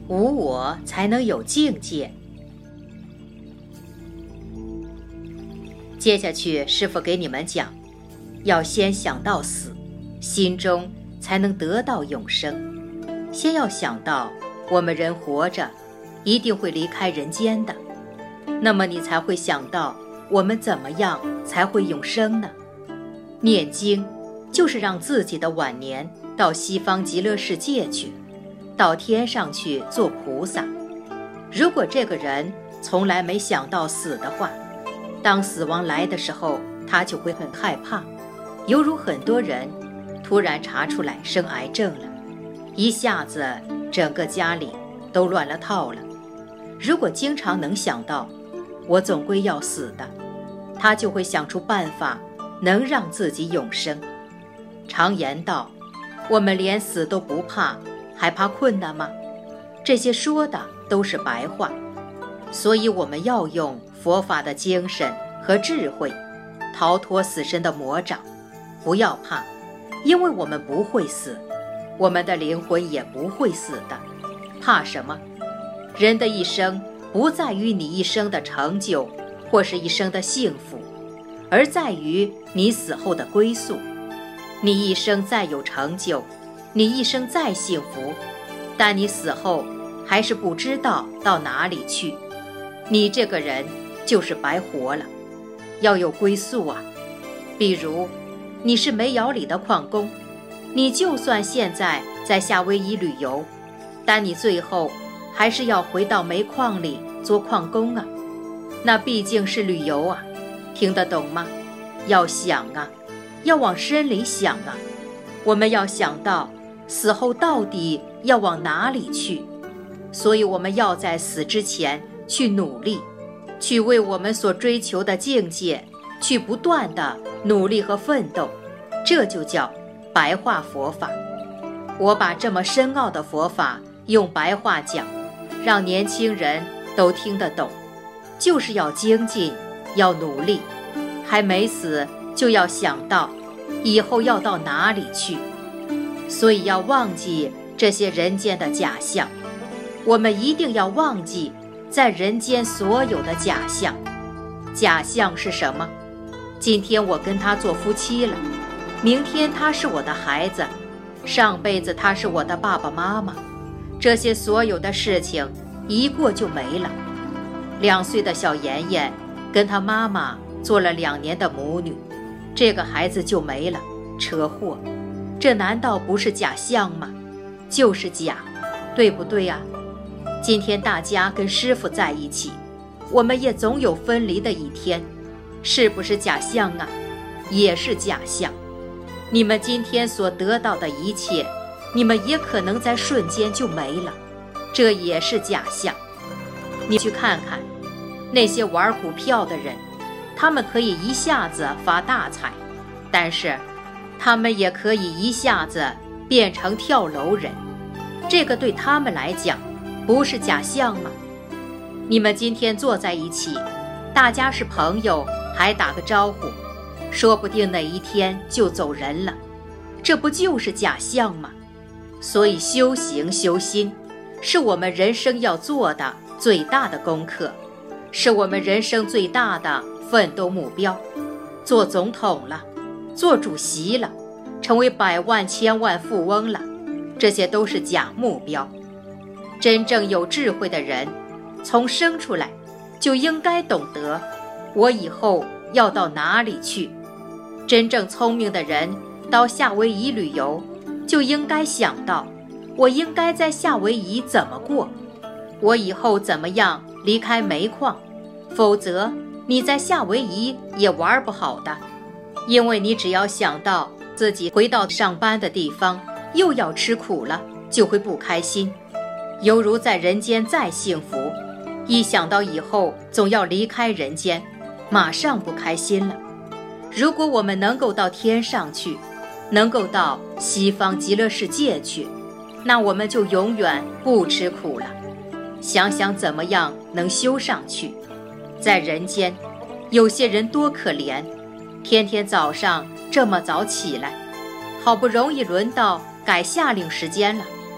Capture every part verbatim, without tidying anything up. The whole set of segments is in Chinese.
无我才能有境界。接下去师父给你们讲，要先想到死，心中才能得到永生。先要想到我们人活着一定会离开人间的，那么你才会想到我们怎么样才会永生呢？念经就是让自己的晚年到西方极乐世界去，到天上去做菩萨。如果这个人从来没想到死的话，当死亡来的时候，他就会很害怕，犹如很多人突然查出来生癌症了，一下子整个家里都乱了套了。如果经常能想到我总归要死的，他就会想出办法能让自己永生。常言道，我们连死都不怕，还怕困难吗？这些说的都是白话，所以我们要用佛法的精神和智慧逃脱死神的魔掌。不要怕，因为我们不会死，我们的灵魂也不会死的。怕什么？人的一生不在于你一生的成就或是一生的幸福，而在于你死后的归宿。你一生再有成就，你一生再幸福，但你死后还是不知道到哪里去，你这个人就是白活了。要有归宿啊。比如你是煤窑里的矿工，你就算现在在夏威夷旅游，但你最后还是要回到煤矿里做矿工啊，那毕竟是旅游啊，听得懂吗？要想啊，要往深里想啊，我们要想到死后到底要往哪里去，所以我们要在死之前去努力，去为我们所追求的境界去不断的努力和奋斗，这就叫白话佛法。我把这么深奥的佛法用白话讲，让年轻人都听得懂，就是要精进，要努力，还没死就要想到以后要到哪里去。所以要忘记这些人间的假象，我们一定要忘记在人间所有的假象。假象是什么？今天我跟他做夫妻了，明天他是我的孩子，上辈子他是我的爸爸妈妈，这些所有的事情一过就没了。两岁的小妍妍跟她妈妈做了两年的母女，这个孩子就没了，车祸。这难道不是假象吗？就是假，对不对啊？今天大家跟师父在一起，我们也总有分离的一天，是不是假象啊？也是假象。你们今天所得到的一切，你们也可能在瞬间就没了，这也是假象。你去看看那些玩股票的人，他们可以一下子发大财，但是他们也可以一下子变成跳楼人，这个对他们来讲不是假象吗？你们今天坐在一起，大家是朋友，还打个招呼，说不定哪一天就走人了，这不就是假象吗？所以修行修心是我们人生要做的最大的功课，是我们人生最大的奋斗目标。做总统了，做主席了，成为百万千万富翁了，这些都是假目标。真正有智慧的人，从生出来就应该懂得我以后要到哪里去。真正聪明的人到夏威夷旅游，就应该想到我应该在夏威夷怎么过，我以后怎么样离开煤矿，否则你在夏威夷也玩不好的。因为你只要想到自己回到上班的地方又要吃苦了，就会不开心，犹如在人间再幸福，一想到以后总要离开人间，马上不开心了。如果我们能够到天上去，能够到西方极乐世界去，那我们就永远不吃苦了。想想怎么样能修上去。在人间，有些人多可怜，天天早上这么早起来，好不容易轮到改夏令时间了，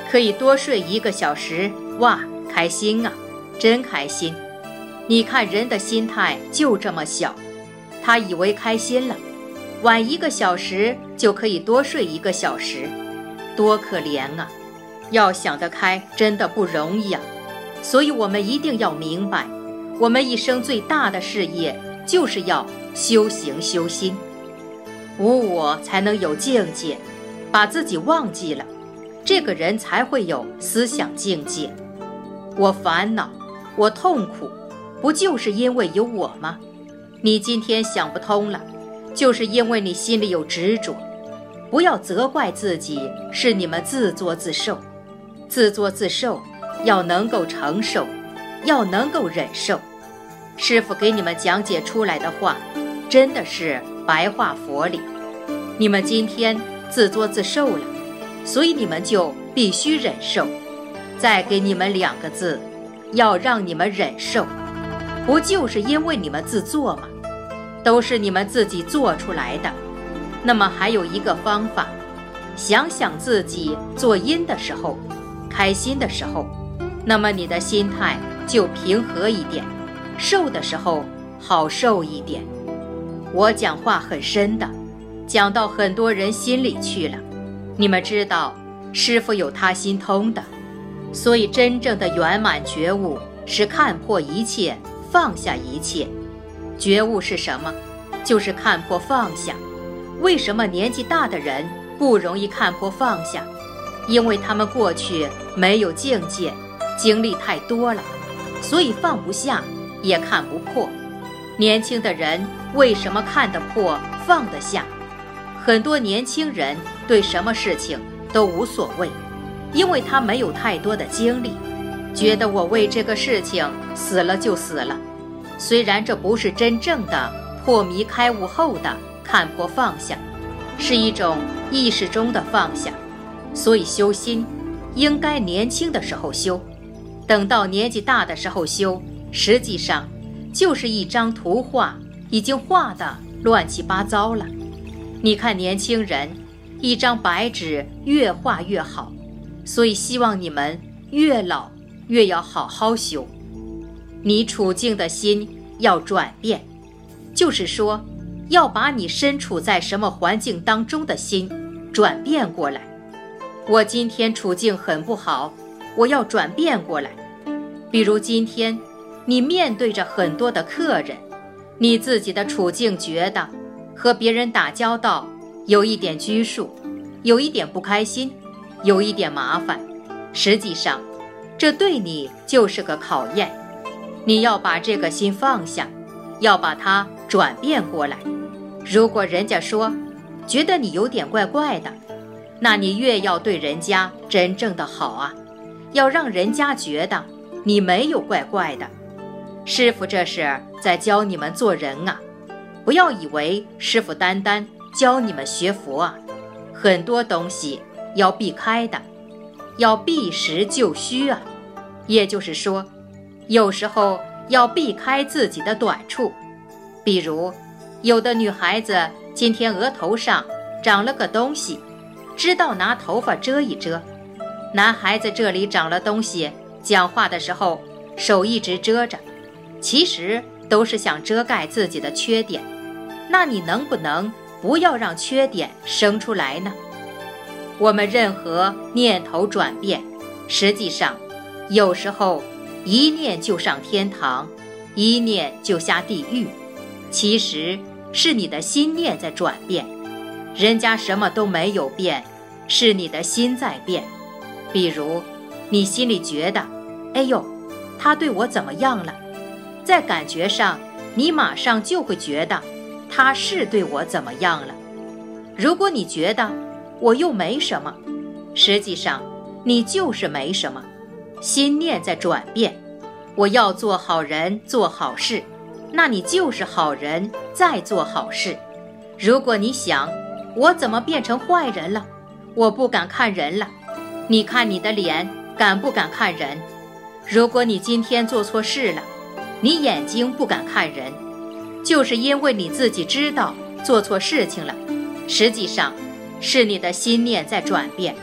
可以多睡一个小时，哇，开心啊，真开心。你看人的心态就这么小，他以为开心了，晚一个小时就可以多睡一个小时，多可怜啊！要想得开真的不容易啊。所以我们一定要明白，我们一生最大的事业就是要修行修心，无我才能有境界，把自己忘记了，这个人才会有思想境界。我烦恼，我痛苦，不就是因为有我吗？你今天想不通了，就是因为你心里有执着。不要责怪自己，是你们自作自受。自作自受要能够承受，要能够忍受。师父给你们讲解出来的话，真的是白话佛理。你们今天自作自受了，所以你们就必须忍受。再给你们两个字，要让你们忍受。不就是因为你们自作吗？都是你们自己做出来的。那么还有一个方法，想想自己做因的时候，开心的时候，那么你的心态就平和一点，受的时候好受一点。我讲话很深的，讲到很多人心里去了。你们知道，师父有他心通的，所以真正的圆满觉悟是看破一切，放下一切。觉悟是什么？就是看破放下。为什么年纪大的人不容易看破放下？因为他们过去没有境界，经历太多了，所以放不下，也看不破。年轻的人为什么看得破，放得下？很多年轻人对什么事情都无所谓，因为他没有太多的经历，觉得我为这个事情死了就死了。虽然这不是真正的破迷开悟后的看破放下，是一种意识中的放下。所以修心应该年轻的时候修，等到年纪大的时候修，实际上就是一张图画已经画得乱七八糟了。你看年轻人一张白纸越画越好，所以希望你们越老越要好好修。你处境的心要转变，就是说要把你身处在什么环境当中的心转变过来。我今天处境很不好，我要转变过来。比如今天你面对着很多的客人，你自己的处境觉得和别人打交道有一点拘束，有一点不开心，有一点麻烦。实际上这对你就是个考验，你要把这个心放下，要把它转变过来。如果人家说觉得你有点怪怪的，那你越要对人家真正的好啊，要让人家觉得你没有怪怪的。师父这是在教你们做人啊，不要以为师父单单教你们学佛啊，很多东西要避开的，要避实就虚啊。也就是说，有时候要避开自己的短处。比如有的女孩子今天额头上长了个东西，知道拿头发遮一遮。男孩子这里长了东西，讲话的时候手一直遮着，其实都是想遮盖自己的缺点。那你能不能不要让缺点生出来呢？我们任何念头转变，实际上有时候一念就上天堂，一念就下地狱，其实是你的心念在转变。人家什么都没有变，是你的心在变。比如你心里觉得，哎呦，他对我怎么样了，在感觉上你马上就会觉得他是对我怎么样了。如果你觉得我又没什么，实际上你就是没什么。心念在转变，我要做好人做好事，那你就是好人在做好事。如果你想我怎么变成坏人了，我不敢看人了，你看你的脸敢不敢看人？如果你今天做错事了，你眼睛不敢看人，就是因为你自己知道做错事情了，实际上是你的心念在转变。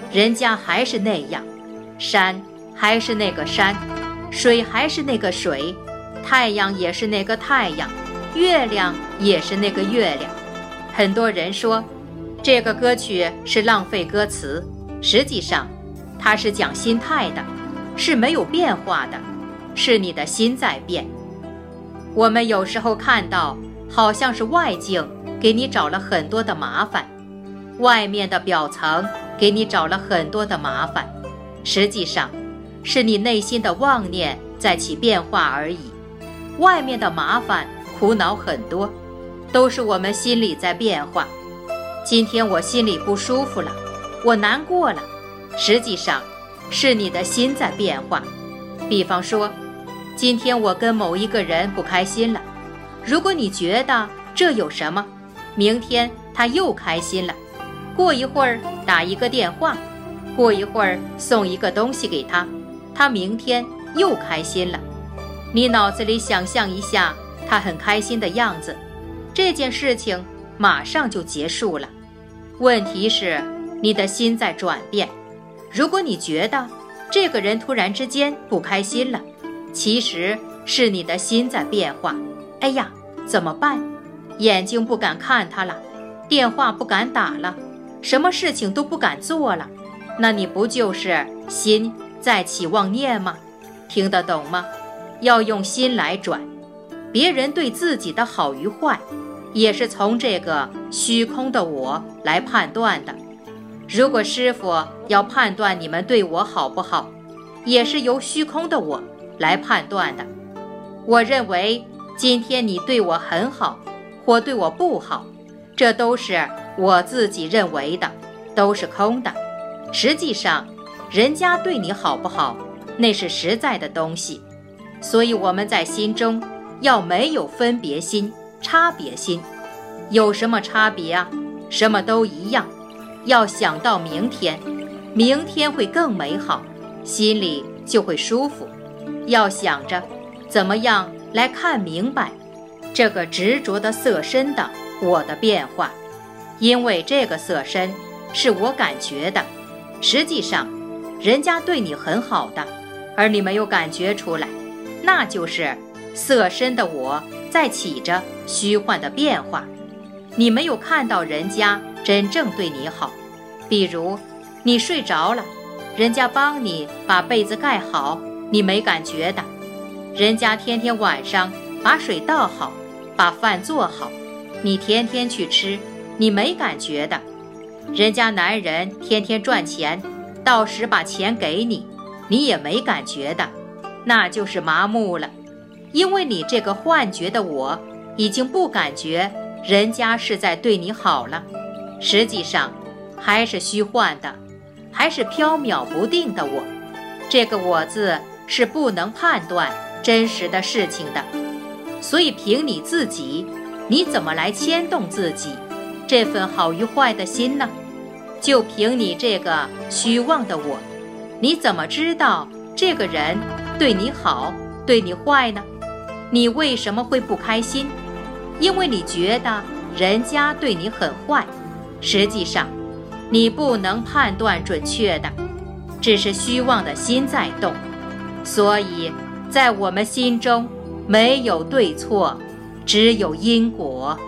人家还是那样，山还是那个山，水还是那个水，太阳也是那个太阳，月亮也是那个月亮。很多人说这个歌曲是浪费歌词，实际上它是讲心态的，是没有变化的，是你的心在变。我们有时候看到好像是外境给你找了很多的麻烦，外面的表层给你找了很多的麻烦，实际上是你内心的妄念在起变化而已。外面的麻烦苦恼很多，都是我们心里在变化。今天我心里不舒服了，我难过了，实际上是你的心在变化。比方说，今天我跟某一个人不开心了，如果你觉得这有什么，明天他又开心了，过一会儿打一个电话，过一会儿送一个东西给他，他明天又开心了。你脑子里想象一下他很开心的样子，这件事情马上就结束了。问题是你的心在转变。如果你觉得这个人突然之间不开心了，其实是你的心在变化。哎呀，怎么办？眼睛不敢看他了，电话不敢打了，什么事情都不敢做了，那你不就是心在起妄念吗？听得懂吗？要用心来转。别人对自己的好与坏，也是从这个虚空的我来判断的。如果师父要判断你们对我好不好，也是由虚空的我来判断的。我认为今天你对我很好，或对我不好，这都是我自己认为的，都是空的。实际上人家对你好不好，那是实在的东西。所以我们在心中要没有分别心、差别心。有什么差别啊？什么都一样。要想到明天，明天会更美好，心里就会舒服。要想着怎么样来看明白这个执着的色身的我的变化，因为这个色身是我感觉的，实际上人家对你很好的，而你没有感觉出来，那就是色身的我在起着虚幻的变化。你没有看到人家真正对你好。比如你睡着了，人家帮你把被子盖好，你没感觉的。人家天天晚上把水倒好，把饭做好，你天天去吃，你没感觉的。人家男人天天赚钱，到时把钱给你，你也没感觉的，那就是麻木了。因为你这个幻觉的我已经不感觉人家是在对你好了，实际上还是虚幻的，还是缥缈不定的我。这个我字是不能判断真实的事情的，所以凭你自己，你怎么来牵动自己这份好与坏的心呢？就凭你这个虚妄的我，你怎么知道这个人对你好对你坏呢？你为什么会不开心？因为你觉得人家对你很坏，实际上你不能判断准确的，只是虚妄的心在动。所以在我们心中没有对错，只有因果。